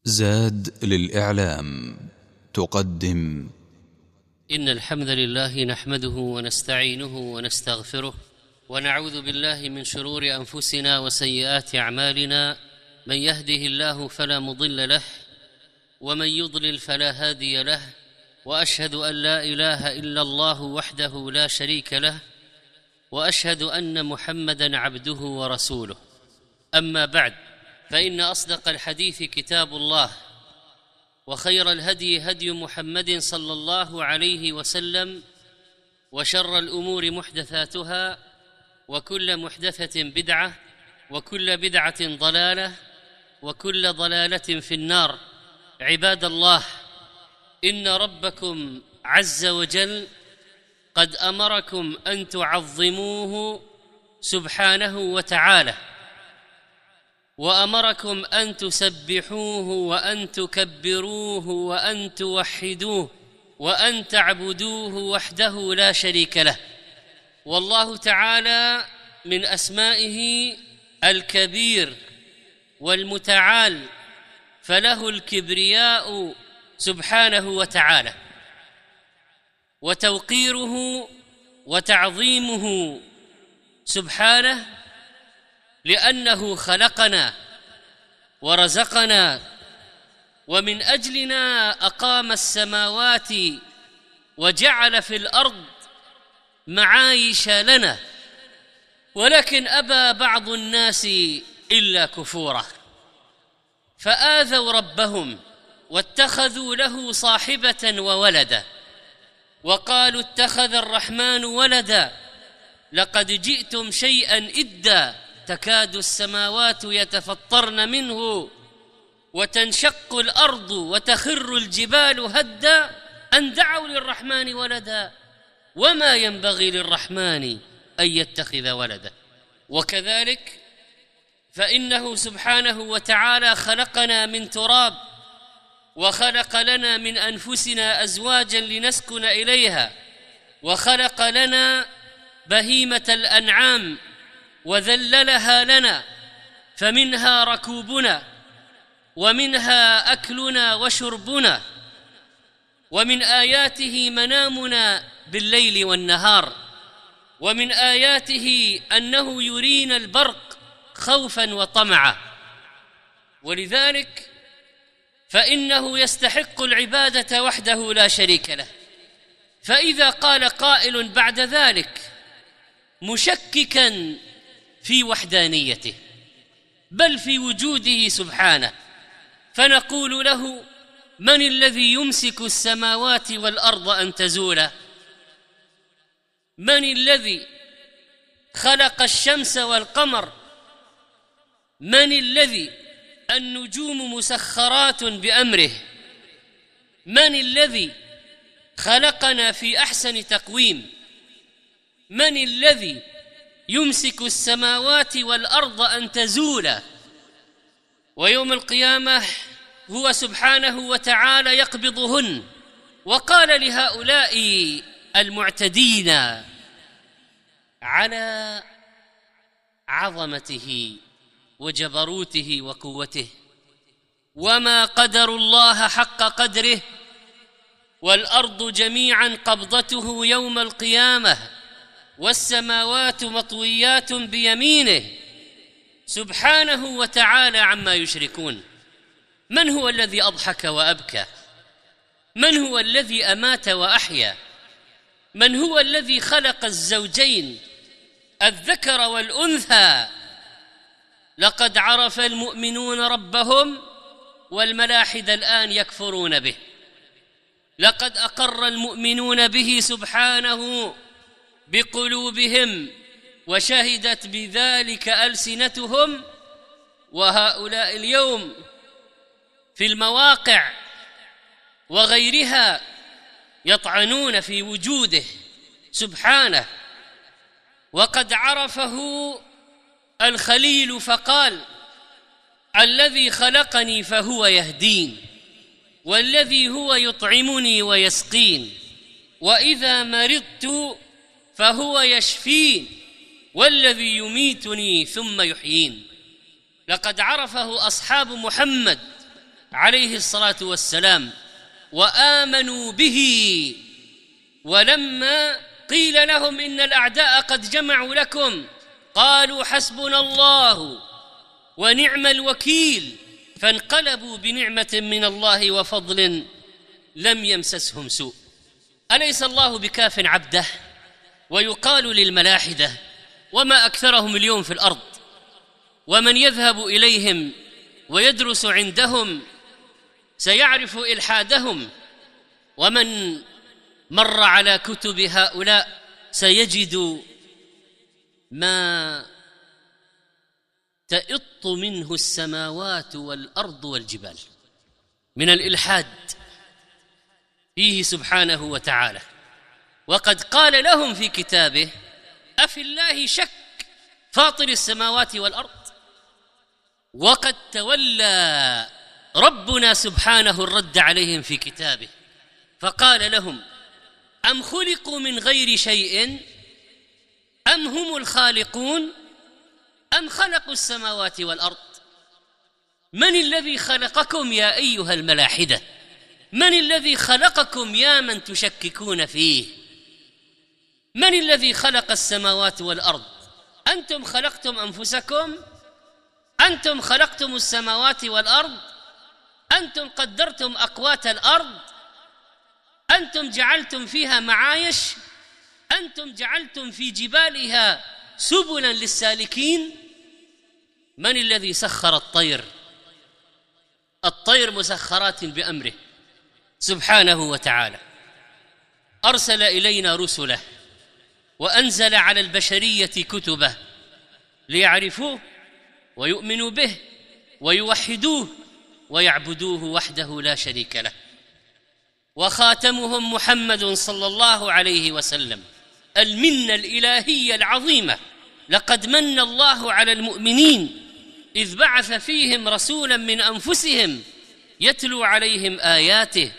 زاد للإعلام تقدم. إن الحمد لله نحمده ونستعينه ونستغفره ونعوذ بالله من شرور أنفسنا وسيئات أعمالنا. من يهده الله فلا مضل له ومن يضلل فلا هادي له، وأشهد أن لا إله إلا الله وحده لا شريك له، وأشهد أن محمدًا عبده ورسوله. أما بعد، فإن أصدق الحديث كتاب الله، وخير الهدي هدي محمد صلى الله عليه وسلم، وشر الأمور محدثاتها، وكل محدثة بدعة، وكل بدعة ضلالة، وكل ضلالة في النار. عباد الله، إن ربكم عز وجل قد أمركم أن تعظموه سبحانه وتعالى، وأمركم أن تسبحوه وأن تكبروه وأن توحدوه وأن تعبدوه وحده لا شريك له. والله تعالى من أسمائه الكبير والمتعال، فله الكبرياء سبحانه وتعالى، وتوقيره وتعظيمه سبحانه، لأنه خلقنا ورزقنا، ومن أجلنا أقام السماوات وجعل في الأرض معايش لنا، ولكن أبى بعض الناس إلا كفورا، فآذوا ربهم واتخذوا له صاحبة وولدا، وقالوا اتخذ الرحمن ولدا لقد جئتم شيئا إدا، تكاد السماوات يتفطرن منه وتنشق الأرض وتخر الجبال هدا أن دعوا للرحمن ولدا وما ينبغي للرحمن أن يتخذ ولدا. وكذلك فإنه سبحانه وتعالى خلقنا من تراب، وخلق لنا من أنفسنا أزواجا لنسكن إليها، وخلق لنا بهيمة الأنعام وذللها لنا، فمنها ركوبنا ومنها أكلنا وشربنا، ومن آياته منامنا بالليل والنهار، ومن آياته أنه يرينا البرق خوفا وطمعا. ولذلك فإنه يستحق العبادة وحده لا شريك له. فإذا قال قائل بعد ذلك مشككا في وحدانيته بل في وجوده سبحانه، فنقول له: من الذي يمسك السماوات والأرض أن تزولا؟ من الذي خلق الشمس والقمر؟ من الذي النجوم مسخرات بأمره؟ من الذي خلقنا في أحسن تقويم؟ من الذي يمسك السماوات والأرض أن تزولا؟ ويوم القيامة هو سبحانه وتعالى يقبضهن. وقال لهؤلاء المعتدين على عظمته وجبروته وقوته: وما قدروا الله حق قدره، والأرض جميعا قبضته يوم القيامة، والسماوات مطويات بيمينه سبحانه وتعالى عما يشركون. من هو الذي أضحك وأبكى؟ من هو الذي أمات وأحيا؟ من هو الذي خلق الزوجين الذكر والأنثى؟ لقد عرف المؤمنون ربهم، والملاحد الآن يكفرون به. لقد أقر المؤمنون به سبحانه بقلوبهم، وشهدت بذلك ألسنتهم، وهؤلاء اليوم في المواقع وغيرها يطعنون في وجوده سبحانه. وقد عرفه الخليل فقال: الذي خلقني فهو يهدين، والذي هو يطعمني ويسقين، وإذا مرضت فهو يشفين، والذي يميتني ثم يحيين. لقد عرفه أصحاب محمد عليه الصلاة والسلام وآمنوا به. ولما قيل لهم إن الأعداء قد جمعوا لكم قالوا حسبنا الله ونعم الوكيل، فانقلبوا بنعمة من الله وفضل لم يمسسهم سوء. أليس الله بكاف عبده؟ ويقال للملاحدة وما أكثرهم اليوم في الأرض، ومن يذهب إليهم ويدرس عندهم سيعرف إلحادهم، ومن مر على كتب هؤلاء سيجد ما تئط منه السماوات والأرض والجبال من الإلحاد فيه سبحانه وتعالى. وقد قال لهم في كتابه أفي الله شك فاطر السماوات والأرض. وقد تولى ربنا سبحانه الرد عليهم في كتابه فقال لهم أم خلقوا من غير شيء أم هم الخالقون أم خلقوا السماوات والأرض. من الذي خلقكم يا أيها الملاحدة؟ من الذي خلقكم يا من تشككون فيه؟ من الذي خلق السماوات والأرض؟ أنتم خلقتم أنفسكم؟ أنتم خلقتم السماوات والأرض؟ أنتم قدرتم أقوات الأرض؟ أنتم جعلتم فيها معايش؟ أنتم جعلتم في جبالها سبلا للسالكين؟ من الذي سخر الطير؟ الطير مسخرات بأمره سبحانه وتعالى. أرسل إلينا رسله وأنزل على البشرية كتبه ليعرفوه ويؤمنوا به ويوحدوه ويعبدوه وحده لا شريك له. وخاتمهم محمد صلى الله عليه وسلم. المنة الإلهية العظيمة، لقد من الله على المؤمنين إذ بعث فيهم رسولا من أنفسهم يتلو عليهم آياته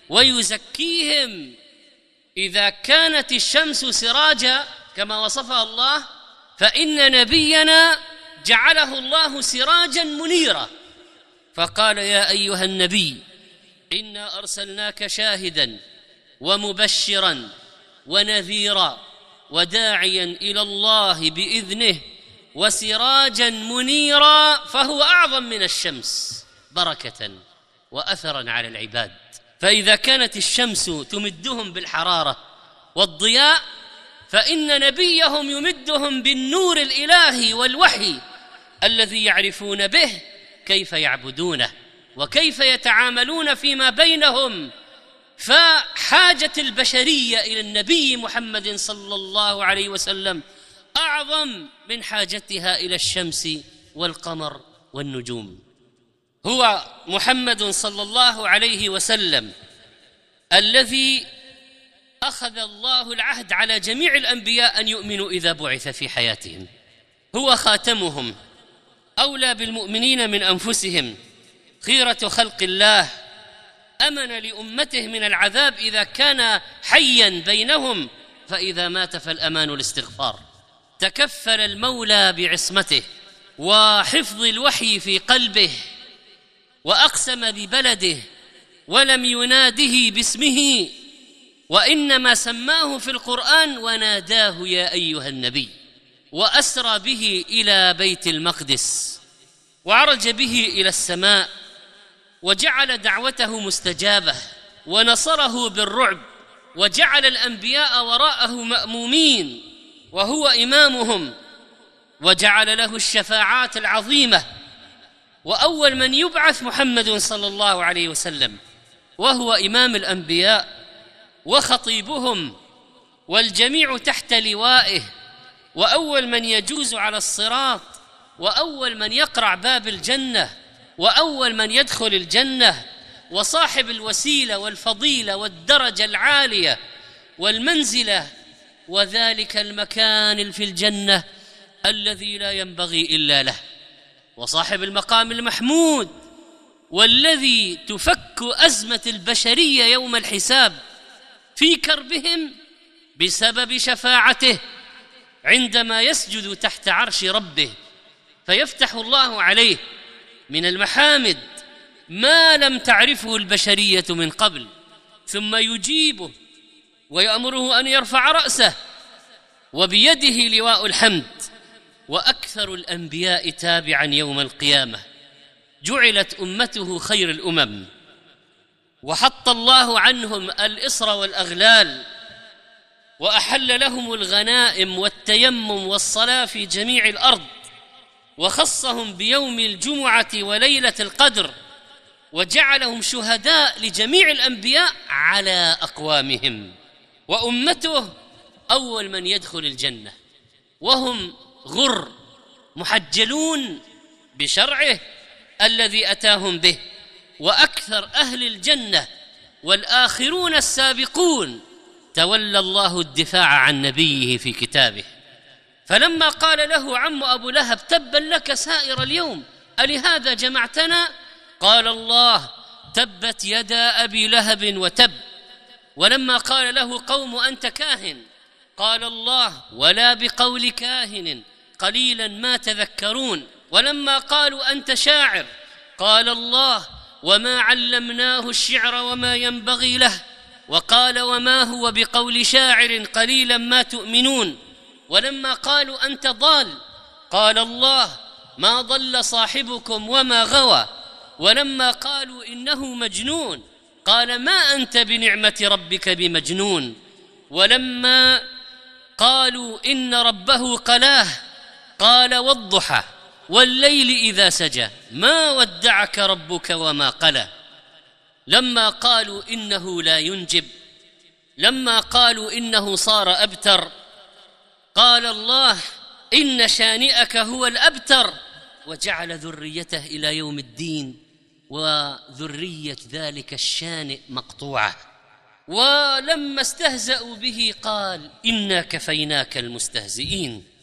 ويزكيهم. إذا كانت الشمس سراجا كما وصفها الله فإن نبينا جعله الله سراجا منيرا، فقال يا أيها النبي إنا أرسلناك شاهدا ومبشرا ونذيرا وداعيا إلى الله بإذنه وسراجا منيرا، فهو أعظم من الشمس بركة وأثرا على العباد. فإذا كانت الشمس تمدهم بالحرارة والضياء فإن نبيهم يمدهم بالنور الإلهي والوحي الذي يعرفون به كيف يعبدونه وكيف يتعاملون فيما بينهم. فحاجة البشرية إلى النبي محمد صلى الله عليه وسلم أعظم من حاجتها إلى الشمس والقمر والنجوم. هو محمد صلى الله عليه وسلم الذي أخذ الله العهد على جميع الأنبياء أن يؤمنوا إذا بعث في حياتهم. هو خاتمهم، أولى بالمؤمنين من أنفسهم، خيرة خلق الله، أمن لأمته من العذاب إذا كان حيا بينهم، فإذا مات فالأمان الاستغفار. تكفل المولى بعصمته وحفظ الوحي في قلبه، وأقسم ببلده ولم يناده باسمه، وإنما سماه في القرآن وناداه يا أيها النبي، وأسرى به إلى بيت المقدس وعرج به إلى السماء، وجعل دعوته مستجابة ونصره بالرعب، وجعل الأنبياء وراءه مأمومين وهو إمامهم، وجعل له الشفاعات العظيمة. وأول من يبعث محمد صلى الله عليه وسلم وهو إمام الأنبياء وخطيبهم، والجميع تحت لوائه، وأول من يجوز على الصراط، وأول من يقرع باب الجنة، وأول من يدخل الجنة، وصاحب الوسيلة والفضيلة والدرجة العالية والمنزلة، وذلك المكان في الجنة الذي لا ينبغي إلا له، وصاحب المقام المحمود، والذي تفك أزمة البشرية يوم الحساب في كربهم بسبب شفاعته عندما يسجد تحت عرش ربه، فيفتح الله عليه من المحامد ما لم تعرفه البشرية من قبل، ثم يجيبه ويأمره أن يرفع رأسه وبيده لواء الحمد. وأكثر الأنبياء تابعا يوم القيامة، جعلت أمته خير الأمم، وحط الله عنهم الإصر والأغلال، وأحل لهم الغنائم والتيمم والصلاة في جميع الأرض، وخصهم بيوم الجمعة وليلة القدر، وجعلهم شهداء لجميع الأنبياء على أقوامهم. وأمته أول من يدخل الجنة، وهم غر محجلون بشرعه الذي أتاهم به. وأكثر أهل الجنة والآخرون السابقون تولى الله الدفاع عن نبيه في كتابه. فلما قال له عم أبو لهب: تبا لك سائر اليوم، ألهذا جمعتنا؟ قال الله: تبت يدا أبي لهب وتب. ولما قال له قوم: أنت كاهن، قال الله: ولا بقول كاهن قليلا ما تذكرون. ولما قالوا: أنت شاعر، قال الله: وما علمناه الشعر وما ينبغي له. وقال: وما هو بقول شاعر قليلا ما تؤمنون. ولما قالوا: أنت ضال، قال الله: ما ضل صاحبكم وما غوى. ولما قالوا: إنه مجنون، قال: ما أنت بنعمة ربك بمجنون. ولما قالوا: إن ربه قلاه، قال: والضحى والليل إذا سجى ما ودعك ربك وما قلى. لما قالوا: إنه لا ينجب، لما قالوا: إنه صار أبتر، قال الله: إن شانئك هو الأبتر. وجعل ذريته إلى يوم الدين، وذرية ذلك الشانئ مقطوعة. ولما استهزأوا به قال: إنا كفيناك المستهزئين.